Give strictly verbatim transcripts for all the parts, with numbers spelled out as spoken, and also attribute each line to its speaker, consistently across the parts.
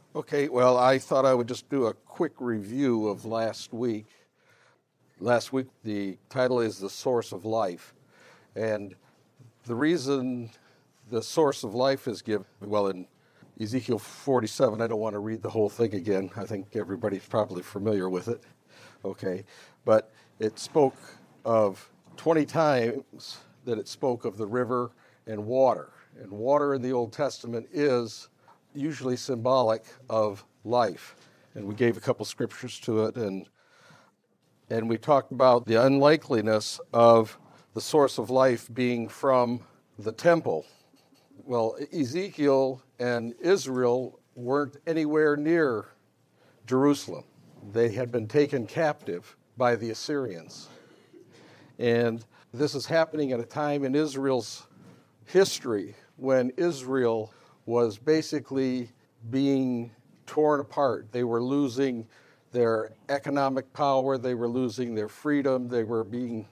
Speaker 1: Okay, well, I thought I would just do a quick review of last week. Last week, the title is The Source of Life. And the reason the source of life is given, well, in Ezekiel forty-seven, I don't want to read the whole thing again. I think everybody's probably familiar with it. Okay, but it spoke of twenty times that it spoke of the river and water. And water in the Old Testament is usually symbolic of life. And we gave a couple scriptures to it, and and we talked about the unlikeliness of the source of life being from the temple. Well, Ezekiel and Israel weren't anywhere near Jerusalem. They had been taken captive by the Assyrians. And this is happening at a time in Israel's history when Israel was basically being torn apart. They were losing their economic power, they were losing their freedom, they were being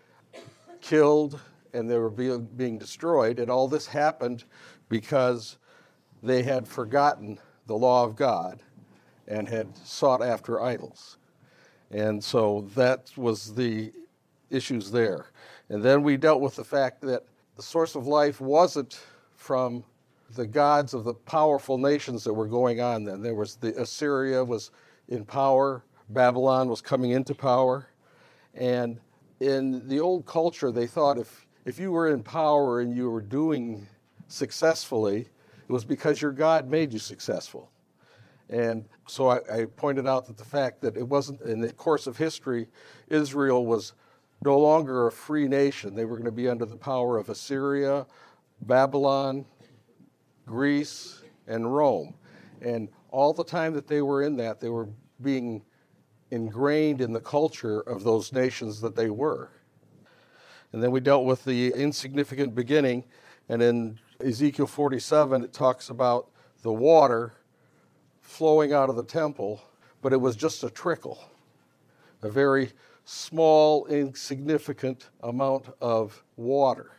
Speaker 1: killed, and they were being, being destroyed. And all this happened because they had forgotten the law of God and had sought after idols. And so that was the issues there. And then we dealt with the fact that the source of life wasn't from the gods of the powerful nations that were going on then. There was the Assyria was in power, Babylon was coming into power, and in the old culture they thought if if you were in power and you were doing successfully, it was because your God made you successful. And so I, I pointed out that the fact that it wasn't, in the course of history, Israel was no longer a free nation. They were going to be under the power of Assyria, Babylon, Greece, and Rome. And all the time that they were in that, they were being ingrained in the culture of those nations that they were. And then we dealt with the insignificant beginning, and in Ezekiel forty-seven, it talks about the water flowing out of the temple, but it was just a trickle, a very small, insignificant amount of water.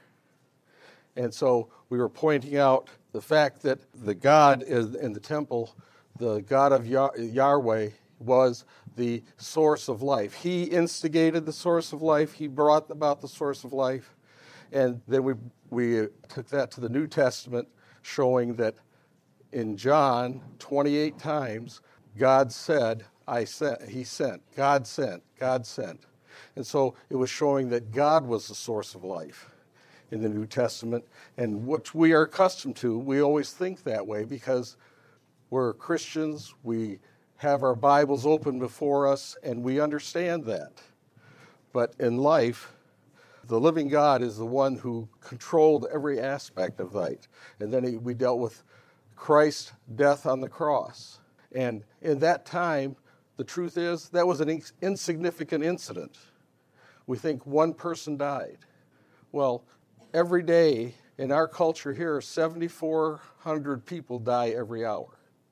Speaker 1: And so we were pointing out the fact that the God in the temple, the God of Yahweh, was the source of life. He instigated the source of life. He brought about the source of life. And then we we took that to the New Testament, showing that in John, twenty-eight times, God said, I sent, he sent, God sent, God sent. And so it was showing that God was the source of life in the New Testament, and what we are accustomed to, we always think that way because we're Christians, we have our Bibles open before us, and we understand that. But in life, the living God is the one who controlled every aspect of life. And then he, we dealt with Christ's death on the cross. And in that time, the truth is, that was an ins- insignificant incident. We think one person died. Well, every day in our culture here, seven thousand four hundred people die every hour.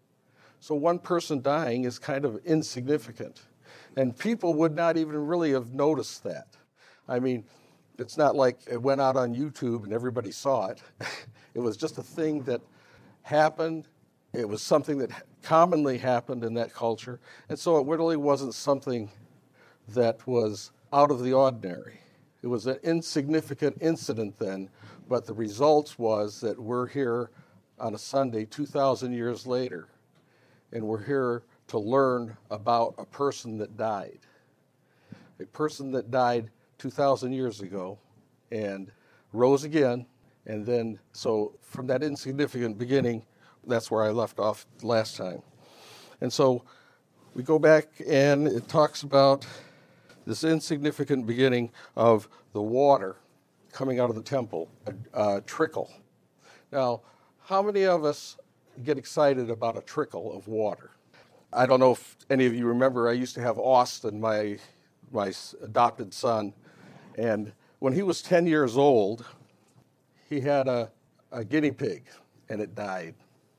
Speaker 1: So one person dying is kind of insignificant. And people would not even really have noticed that. I mean, it's not like it went out on YouTube and everybody saw it. It was just a thing that happened. It was something that commonly happened in that culture. And so it really wasn't something that was out of the ordinary. It was an insignificant incident then, but the result was that we're here on a Sunday two thousand years later, and we're here to learn about a person that died. A person that died two thousand years ago and rose again, and then, so from that insignificant beginning, that's where I left off last time. And so we go back and it talks about this insignificant beginning of the water coming out of the temple, a, a trickle. Now, how many of us get excited about a trickle of water? I don't know if any of you remember, I used to have Austin, my my adopted son, and when he was ten years old, he had a, a guinea pig, and it died.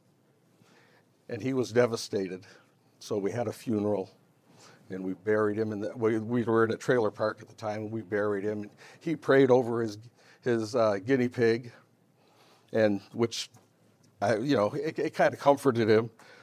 Speaker 1: And he was devastated, so we had a funeral. And we buried him in the, we, we were in a trailer park at the time, and we buried him. He prayed over his his uh, guinea pig, and which, I, you know, it, it kind of comforted him.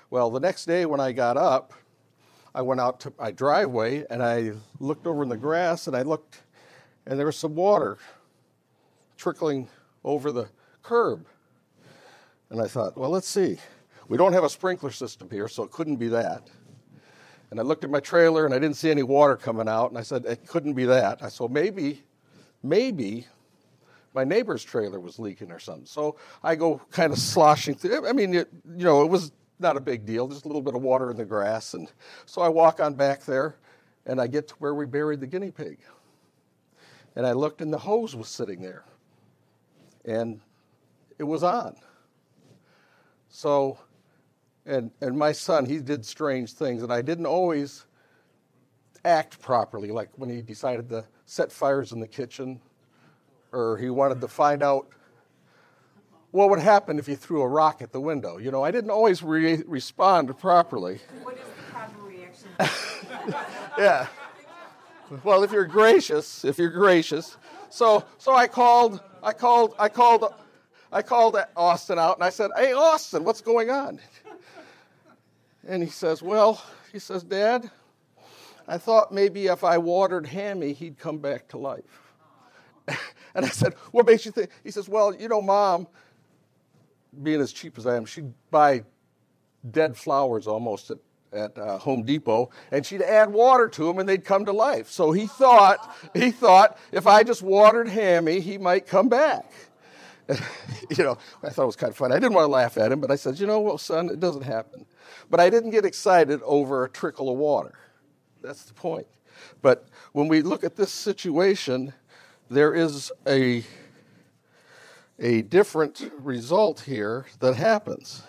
Speaker 1: Well, the next day when I got up, I went out to my driveway and I looked over in the grass and I looked, and there was some water trickling over the curb. And I thought, well, let's see. We don't have a sprinkler system here, so it couldn't be that. And I looked at my trailer and I didn't see any water coming out, and I said, it couldn't be that. I said, maybe, maybe my neighbor's trailer was leaking or something. So I go kind of sloshing through. I mean, it, you know, it was not a big deal, just a little bit of water in the grass. And so I walk on back there, and I get to where we buried the guinea pig. And I looked, and the hose was sitting there. And it was on. So, and and my son, he did strange things, and I didn't always act properly, like when he decided to set fires in the kitchen, or he wanted to find out what would happen if you threw a rock at the window. You know, I didn't always re- respond properly.
Speaker 2: What is the proper reaction?
Speaker 1: Yeah. Well, if you're gracious, if you're gracious. So so I called, I called, I called, I called Austin out, and I said, hey, Austin, what's going on? And he says, well, he says, Dad, I thought maybe if I watered Hammy, he'd come back to life. And I said, what makes you think? He says, well, you know, Mom, being as cheap as I am, she'd buy dead flowers almost at, at uh, Home Depot, and she'd add water to them, and they'd come to life. So he thought, he thought if I just watered Hammy, he might come back. You know, I thought it was kind of funny. I didn't want to laugh at him, but I said, you know, well, son, it doesn't happen. But I didn't get excited over a trickle of water. That's the point. But when we look at this situation, there is a, a different result here that happens.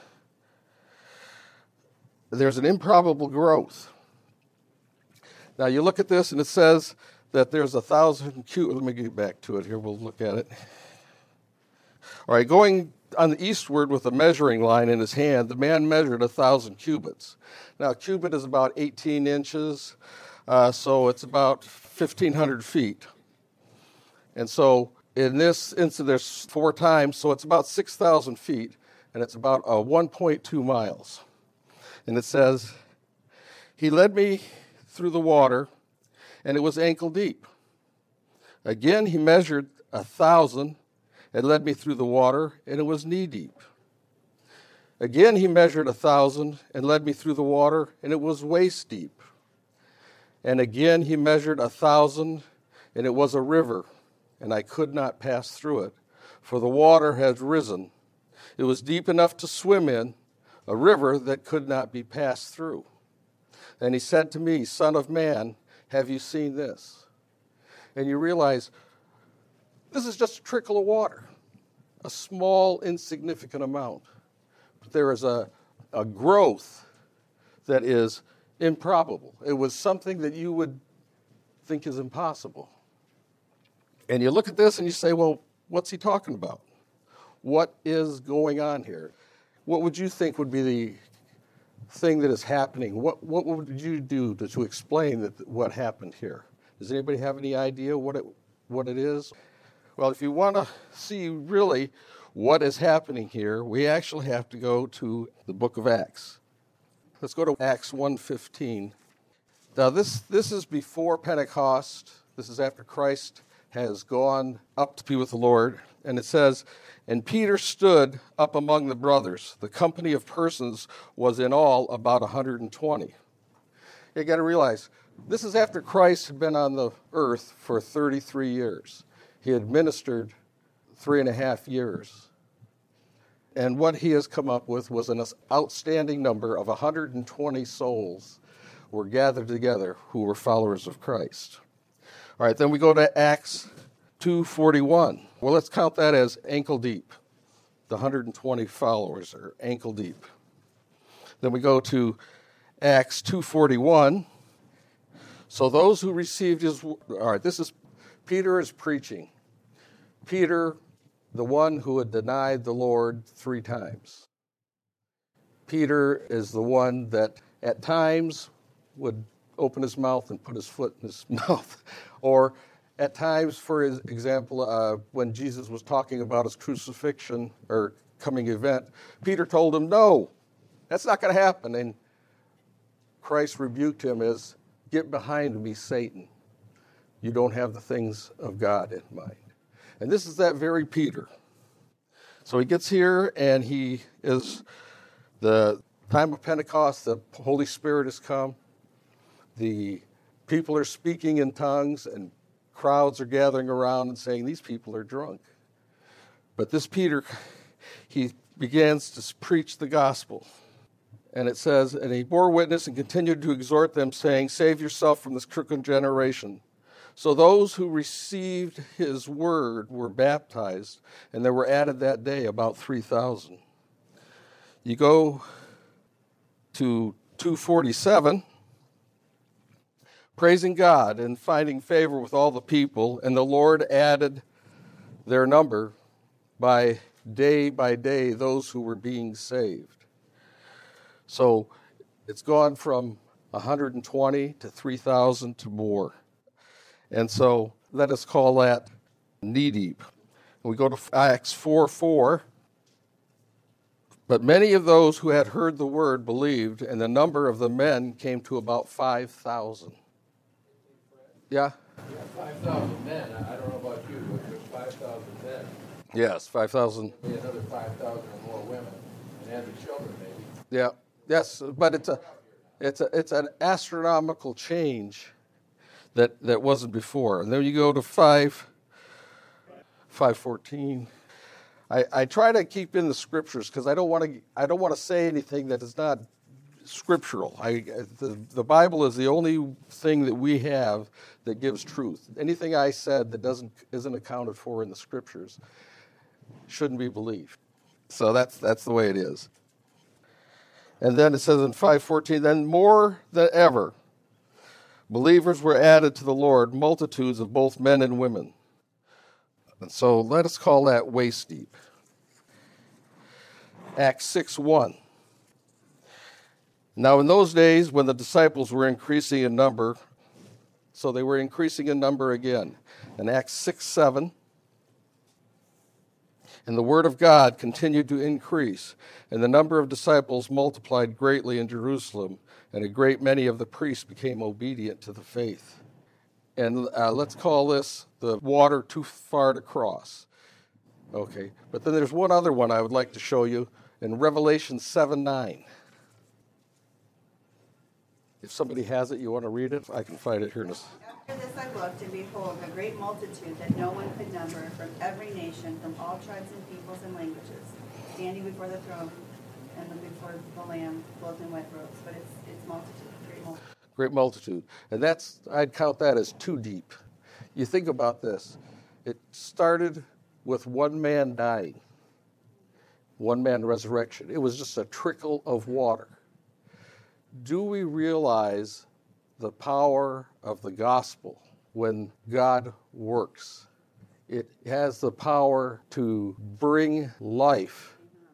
Speaker 1: There's an improbable growth. Now, you look at this, and it says that there's a thousand cubits. Let me get back to it here. We'll look at it. All right, going on the eastward with a measuring line in his hand, the man measured a thousand cubits. Now, a cubit is about eighteen inches, uh, so it's about fifteen hundred feet. And so in this instance, there's four times, so it's about six thousand feet, and it's about uh, one point two miles. And it says, he led me through the water, and it was ankle deep. Again, he measured a thousand, and led me through the water, and it was knee deep. Again, he measured a thousand, and led me through the water, and it was waist deep. And again, he measured a thousand, and it was a river, and I could not pass through it, for the water had risen. It was deep enough to swim in, a river that could not be passed through. And he said to me, Son of man, have you seen this? And you realize this is just a trickle of water, a small, insignificant amount. But there is a, a growth that is improbable. It was something that you would think is impossible. And you look at this and you say, well, what's he talking about? What is going on here? What would you think would be the thing that is happening? What what would you do to, to explain that what happened here? Does anybody have any idea what it what it is? Well, if you want to see really what is happening here, we actually have to go to the book of Acts. Let's go to Acts one fifteen. Now, this, this is before Pentecost. This is after Christ has gone up to be with the Lord. And it says, and Peter stood up among the brothers. The company of persons was in all about one hundred twenty. You got to realize, this is after Christ had been on the earth for thirty-three years. He had ministered three and a half years. And what he has come up with was an outstanding number of one hundred twenty souls were gathered together who were followers of Christ. All right, then we go to Acts two forty-one. Well, let's count that as ankle deep. The one hundred twenty followers are ankle deep. Then we go to Acts two forty-one. So those who received his... All right, this is... Peter is preaching. Peter, the one who had denied the Lord three times. Peter is the one that at times would open his mouth and put his foot in his mouth. Or at times, for example, uh, when Jesus was talking about his crucifixion or coming event, Peter told him, no, That's not going to happen. And Christ rebuked him as, get behind me, Satan. You don't have the things of God in mind. And this is that very Peter. So he gets here, and he is, the time of Pentecost, the Holy Spirit has come. The people are speaking in tongues, and crowds are gathering around and saying, these people are drunk. But this Peter, he begins to preach the gospel. And it says, and he bore witness and continued to exhort them, saying, save yourself from this crooked generation. So those who received his word were baptized, and there were added that day about three thousand. You go to two forty-seven, praising God and finding favor with all the people, and the Lord added their number by day by day those who were being saved. So it's gone from one hundred twenty to three thousand to more. And so let us call that knee-deep. We go to Acts four four. But many of those who had heard the word believed, and the number of the men came to about five thousand. Yeah?
Speaker 3: Yeah, five thousand men. I don't know about you, but there's five thousand men.
Speaker 1: Yes, five thousand.
Speaker 3: Maybe another five thousand or more women, and add the children maybe.
Speaker 1: Yeah, yes, but it's a, it's a, it's an astronomical change that, that wasn't before. And then you go to five, five fourteen. I, I try to keep in the scriptures because I don't want to I don't want to say anything that is not scriptural. I the, the Bible is the only thing that we have that gives truth. Anything I said that doesn't isn't accounted for in the scriptures shouldn't be believed. So that's that's the way it is. And then it says in five fourteen, then more than ever, believers were added to the Lord, multitudes of both men and women. And so let us call that waist deep. Acts six one. Now in those days when the disciples were increasing in number, so they were increasing in number again. In Acts six seven, and the word of God continued to increase, and the number of disciples multiplied greatly in Jerusalem, and a great many of the priests became obedient to the faith. And uh, let's call this the water too far to cross. Okay, but then there's one other one I would like to show you in Revelation seven nine. If somebody has it, you want to read it? I can find it here in a second.
Speaker 2: After this I looked, and behold, a great multitude that no one could number, from every nation, from all tribes and peoples and languages, standing before the throne and before the Lamb, clothed in white robes. But it's it's multitude, great multitude.
Speaker 1: Great multitude. And that's, I'd count that as too deep. You think about this. It started with one man dying, one man resurrection. It was just a trickle of water. Do we realize the power of the gospel when God works? It has the power to bring life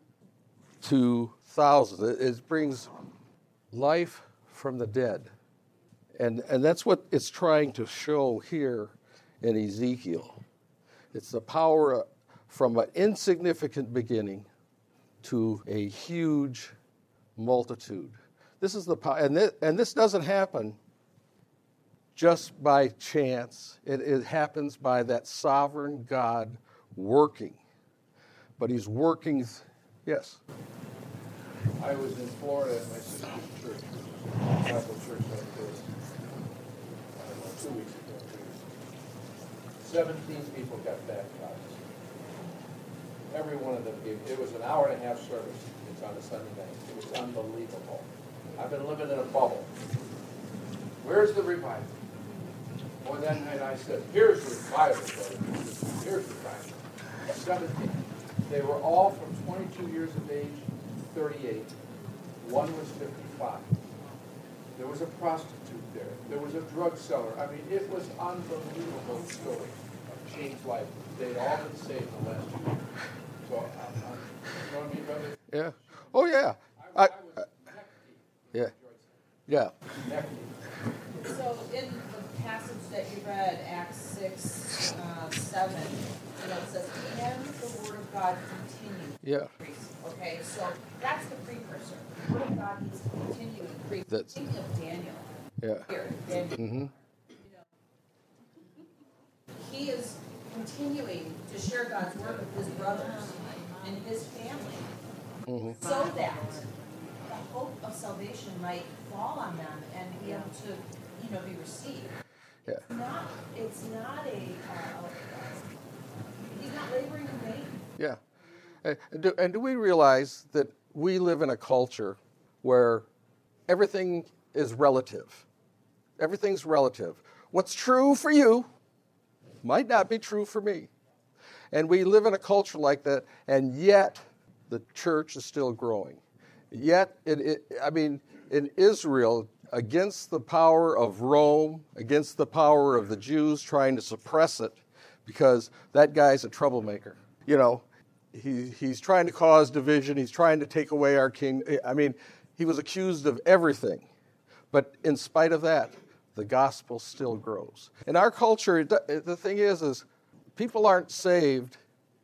Speaker 1: to thousands. It, it brings life from the dead. And, and that's what it's trying to show here in Ezekiel. It's the power from an insignificant beginning to a huge multitude. This is the power, and this, and this doesn't happen just by chance. It, it happens by that sovereign God working. But he's working, yes?
Speaker 3: I was in Florida at my sister's church, Bible church like this, I don't know, two weeks ago. two weeks ago. Seventeen people got baptized. Every one of them gave, it was an hour and a half service. It's on a Sunday night. It was unbelievable. I've been living in a bubble. Where's the revival? Well, that night I said, here's revival, brother. Here's revival. Seventeen. They were all from twenty-two years of age, thirty-eight. One was fifty-five. There was a prostitute there. There was a drug seller. I mean, it was unbelievable story of changed life. They'd all been saved in the last two years. So, I'm, I'm, you know what I mean, brother?
Speaker 1: Yeah. Oh, yeah.
Speaker 3: I,
Speaker 1: I,
Speaker 3: I was neck deep.
Speaker 1: yeah. Yeah.
Speaker 3: Neck deep.
Speaker 4: So in the passage that you read, Acts six, uh, seven, you know, it says, and the word of God continued
Speaker 1: Yeah.
Speaker 4: to increase. okay? So that's the precursor. What if God needs to continue to create?
Speaker 1: That's-
Speaker 4: Thinking of Daniel.
Speaker 1: Yeah.
Speaker 4: Here, Daniel.
Speaker 1: Mm-hmm.
Speaker 4: You know, he is continuing to share God's word with his brothers and his family,
Speaker 1: Mm-hmm.
Speaker 4: so that the hope of salvation might fall on them and be able to, you know, be received.
Speaker 1: Yeah.
Speaker 4: It's not, it's not a, uh, he's not laboring in vain.
Speaker 1: Yeah. And do, and do we realize that we live in a culture where everything is relative? Everything's relative. What's true for you might not be true for me. And we live in a culture like that, and yet the church is still growing. Yet, it, it, I mean, in Israel, against the power of Rome, against the power of the Jews trying to suppress it, because that guy's a troublemaker. You know, he, he's trying to cause division. He's trying to take away our king. I mean, he was accused of everything. But in spite of that, the gospel still grows. In our culture, the thing is, is people aren't saved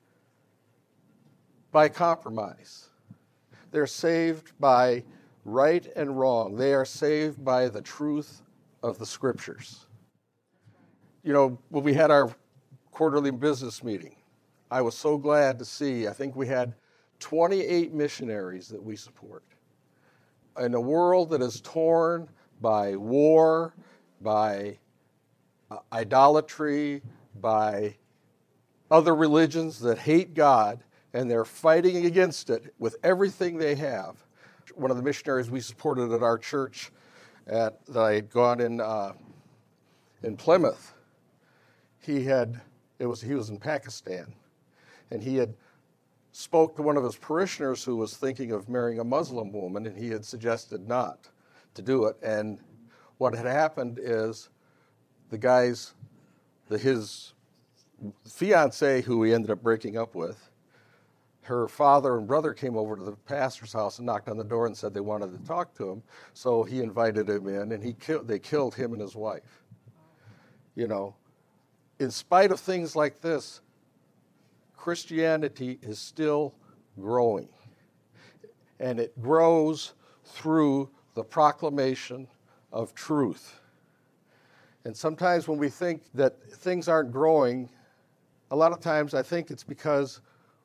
Speaker 1: by compromise. They're saved by right and wrong. They are saved by the truth of the scriptures. You know, when we had our quarterly business meeting, I was so glad to see, I think we had twenty-eight missionaries that we support. In a world that is torn by war, by uh, idolatry, by other religions that hate God, and they're fighting against it with everything they have. One of the missionaries we supported at our church at, that I had gone in uh, in Plymouth, he had it was he was in Pakistan, and he had spoke to one of his parishioners who was thinking of marrying a Muslim woman, and he had suggested not to do it. And what had happened is the guy's, the, his fiancée, who he ended up breaking up with, her father and brother came over to the pastor's house and knocked on the door and said they wanted to talk to him. So he invited him in, and he killed, they killed him and his wife. You know, in spite of things like this, Christianity is still growing. And it grows through the proclamation of truth. And sometimes when we think that things aren't growing, a lot of times I think it's because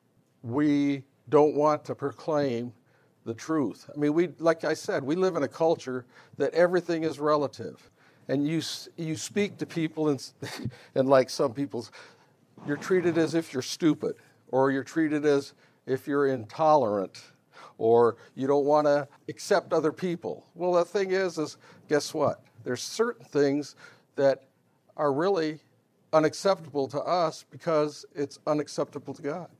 Speaker 1: we don't want to proclaim the truth. I mean, we, like I said, we live in a culture that everything is relative. And you you speak to people, and, and like some people's, you're treated as if you're stupid, or you're treated as if you're intolerant, or you don't want to accept other people. Well, the thing is, is guess what? There's certain things that are really unacceptable to us because it's unacceptable to God.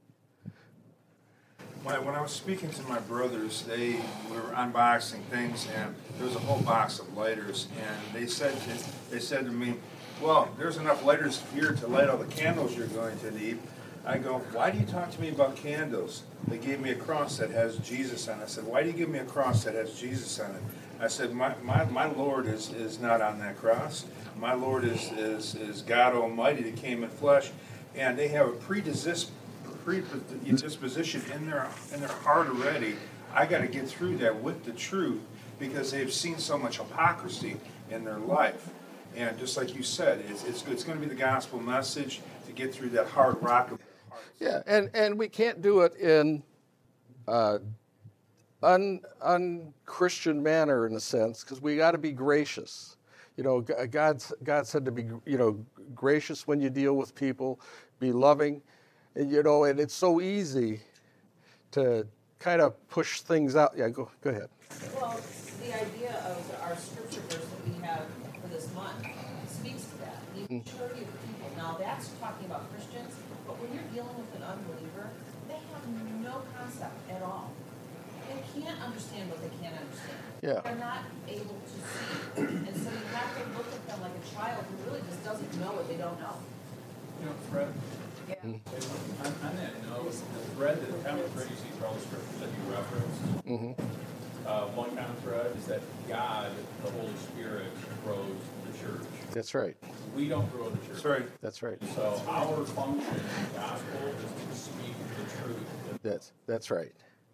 Speaker 5: When I, when I was speaking to my brothers, they were unboxing things, and there was a whole box of lighters, and they said to, they said to me, "Well, there's enough lighters here to light all the candles you're going to need." I go, "Why do you talk to me about candles?" They gave me a cross that has Jesus on it. I said, "Why do you give me a cross that has Jesus on it?" I said, my, my, my Lord is, is not on that cross. My Lord is, is, is God Almighty that came in flesh, and they have a predisposition predisposition in their in their heart already. I got to get through that with the truth, because they've seen so much hypocrisy in their life. And just like you said, it's it's, it's going to be the gospel message to get through that hard rock of their hearts.
Speaker 1: Yeah, and, and we can't do it in uh, un un-Christian manner, in a sense, because we got to be gracious. You know, God God said to be, you know, gracious when you deal with people, be loving. And, you know, and it's so easy to kind of push things out. Yeah, go go ahead.
Speaker 4: Well, the idea of our scripture verse that we have for this month speaks to that. The maturity of the people. Now, that's talking about Christians, but when you're dealing with an unbeliever, they have no concept at all. They can't understand what they can't understand.
Speaker 1: Yeah.
Speaker 4: They're not able to see. And so you have to look at them like a child who really just doesn't know what they don't know.
Speaker 6: You know, Fred,
Speaker 2: Yeah.
Speaker 6: on, on that note, the thread that common thread you see through all the scriptures that you referenced,
Speaker 1: Mm-hmm.
Speaker 6: uh, one common thread is that God, the Holy Spirit, grows the church.
Speaker 1: That's right.
Speaker 6: We don't grow the church.
Speaker 5: Sorry.
Speaker 1: That's right.
Speaker 6: So our function in the gospel is to speak the truth.
Speaker 1: That's that's right.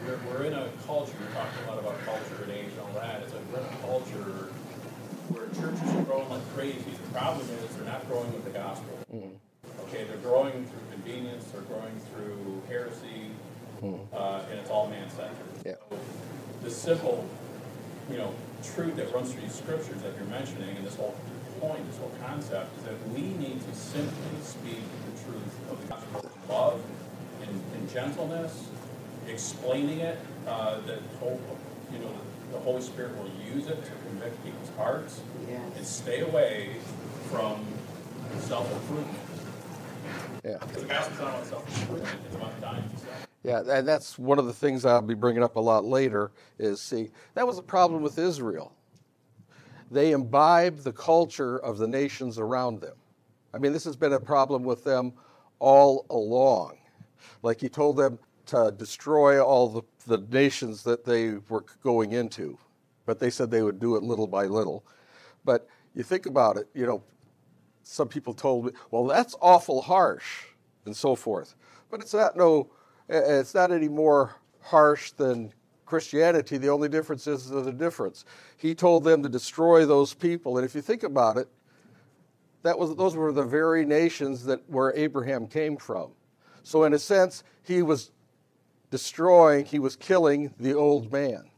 Speaker 6: we're, we're in a culture, you're talking a lot about culture and age and all that. It's like we're in a culture where churches are growing like crazy. The problem is they're not growing with the gospel. Mm. Okay, they're growing through convenience, they're growing through heresy, mm. uh, and it's all man-centered. Yeah. So the simple, you know, truth that runs through these scriptures that you're mentioning, and this whole point, this whole concept, is that we need to simply speak the truth of the gospel with love and, and gentleness, explaining it, uh, that hope, you know, the Holy Spirit will use it to convict people's hearts, yes. and stay away from self-improvement.
Speaker 1: Yeah.
Speaker 6: Because the gospel's not about self-improvement, it's about dying to self.
Speaker 1: Yeah, and that's one of the things I'll be bringing up a lot later is, see, that was a problem with Israel. They imbibed the culture of the nations around them. I mean, this has been a problem with them all along. Like he told them to destroy all the, the nations that they were going into, but they said they would do it little by little. But you think about it, you know, some people told me, well, that's awful harsh, and so forth. But it's not no, it's not any more harsh than Christianity. The only difference is the difference. He told them to destroy those people, and if you think about it, that was those were the very nations that where Abraham came from. So in a sense, he was destroying, he was killing the old man.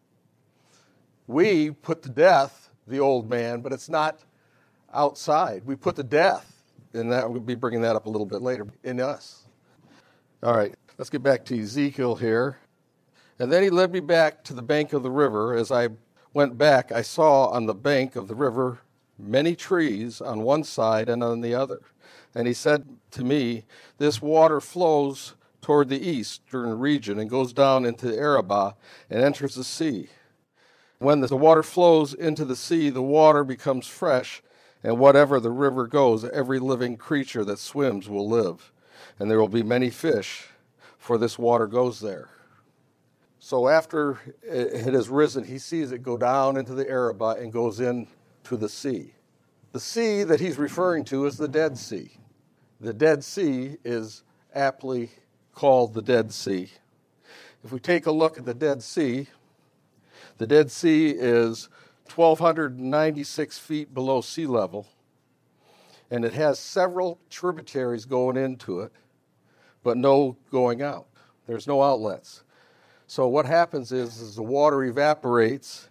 Speaker 1: We put to death the old man, but it's not outside. We put to death, and that we'll be bringing that up a little bit later, in us. All right, let's get back to Ezekiel here. And then he led me back to the bank of the river. As I went back, I saw on the bank of the river many trees on one side and on the other. And he said to me, this water flows toward the eastern region and goes down into Arabah and enters the sea. When the water flows into the sea, the water becomes fresh, and whatever the river goes, every living creature that swims will live. And there will be many fish, for this water goes there. So after it has risen, he sees it go down into the Arabah and goes into the sea. The sea that he's referring to is the Dead Sea. The Dead Sea is aptly called the Dead Sea. If we take a look at the Dead Sea, the Dead Sea is one thousand two hundred ninety-six feet below sea level, and it has several tributaries going into it, but no going out. There's no outlets. So what happens is, as the water evaporates,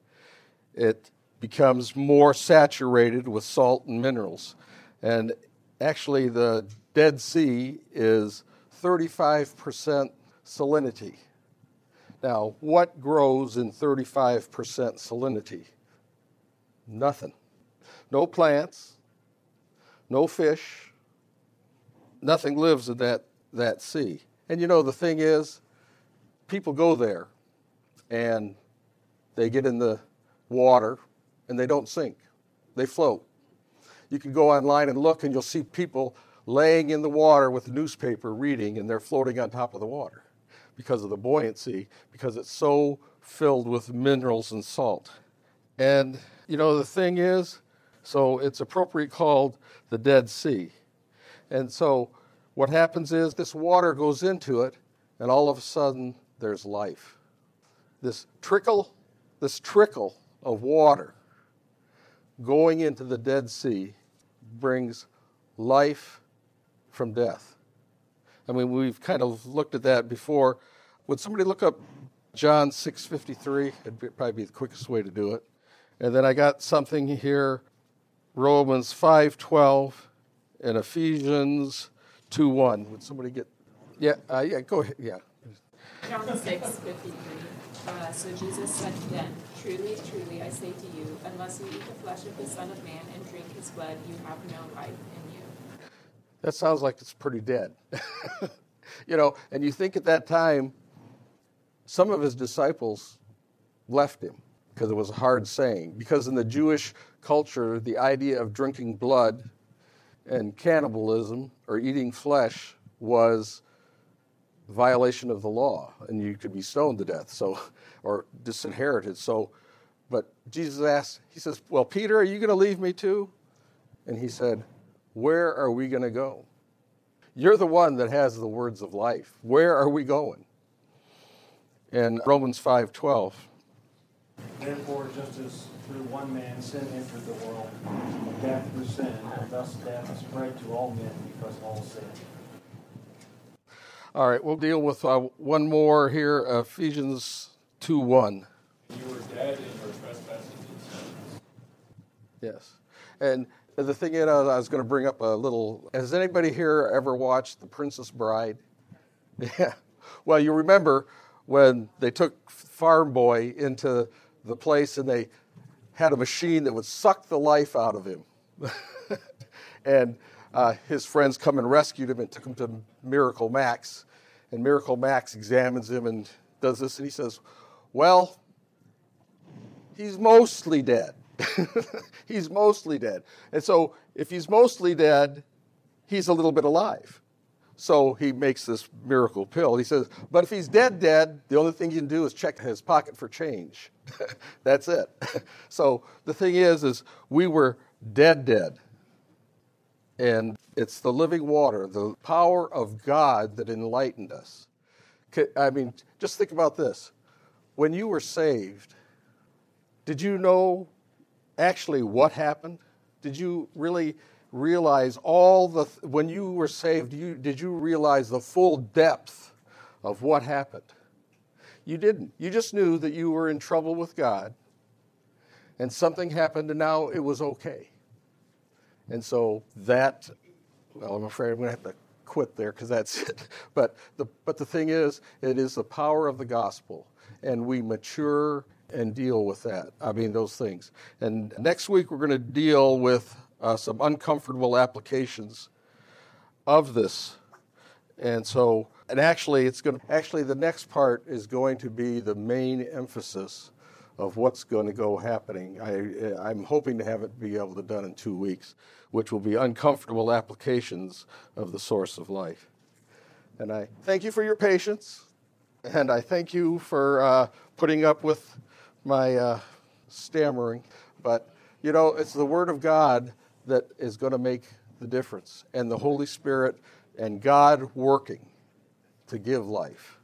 Speaker 1: it becomes more saturated with salt and minerals. And actually the Dead Sea is thirty-five percent salinity. Now, what grows in thirty-five percent salinity? Nothing. No plants, no fish, nothing lives in that, that sea. And you know, the thing is, people go there and they get in the water and they don't sink. They float. You can go online and look and you'll see people laying in the water with a newspaper reading, and they're floating on top of the water because of the buoyancy, because it's so filled with minerals and salt. And, you know, the thing is, so it's appropriately called the Dead Sea. And so what happens is this water goes into it, and all of a sudden there's life. This trickle, this trickle of water going into the Dead Sea brings life from death. I mean, we've kind of looked at that before. Would somebody look up John six fifty-three? It'd probably be the quickest way to do it. And then I got something here, Romans five twelve and Ephesians two one. Would somebody get, yeah, uh, yeah, go ahead, yeah.
Speaker 7: John six fifty-three. Uh, so Jesus said to them, truly, truly, I say to you, unless you eat the flesh of the Son of Man and drink his blood, you have no life in you.
Speaker 1: That sounds like it's pretty dead. You know, and you think at that time, some of his disciples left him because it was a hard saying. Because in the Jewish culture, the idea of drinking blood and cannibalism or eating flesh was violation of the law, and you could be stoned to death, so, or disinherited. So, but Jesus asked, he says, well, Peter, are you going to leave me too? And he said, where are we going to go? You're the one that has the words of life. Where are we going? in Romans five twelve.
Speaker 8: Therefore, just as through one man sin entered the world, and death through sin, and thus death spread to all men because all sinned.
Speaker 1: All right, we'll deal with uh, one more here, Ephesians two one.
Speaker 6: You were dead in your trespasses and sins.
Speaker 1: Yes. And the thing is, I was going to bring up a little, has anybody here ever watched The Princess Bride? Yeah. Well, you remember when they took Farm Boy into the place and they had a machine that would suck the life out of him. and uh, his friends come and rescued him and took him to Miracle Max. And Miracle Max examines him and does this, and he says, well, he's mostly dead. He's mostly dead. And so if he's mostly dead, he's a little bit alive. So he makes this miracle pill. He says, but if he's dead, dead, the only thing you can do is check his pocket for change. That's it. So the thing is, is we were dead, dead. And it's the living water, the power of God that enlightened us. I mean, just think about this. When you were saved, did you know actually what happened? Did you really realize all the, when you were saved, you, did you realize the full depth of what happened? You didn't. You just knew that you were in trouble with God and something happened and now it was okay. And so that, well, I'm afraid I'm going to have to quit there because that's it. But the, but the thing is, it is the power of the gospel and we mature and deal with that. I mean, those things. And next week we're going to deal with uh, some uncomfortable applications of this. And so, and actually, it's going to, actually the next part is going to be the main emphasis of what's going to go happening. I, I'm hoping to have it be able to done in two weeks, which will be uncomfortable applications of the source of life. And I thank you for your patience, and I thank you for uh, putting up with my uh, stammering. But, you know, it's the Word of God that is going to make the difference, and the Holy Spirit and God working to give life.